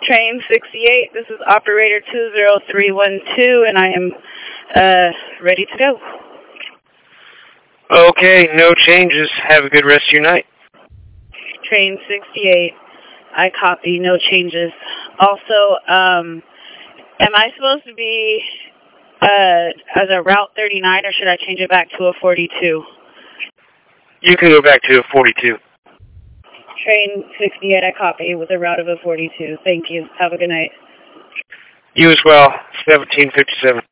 Train 68, this is operator 20312, and I am ready to go. Okay, no changes. Have a good rest of your night. Train 68, I copy, no changes. Also, am I supposed to be as a Route 39, or should I change it back to a 42? You can go back to a 42. Train 68, I copy, with a route of a 42. Thank you. Have a good night. You as well. 1757.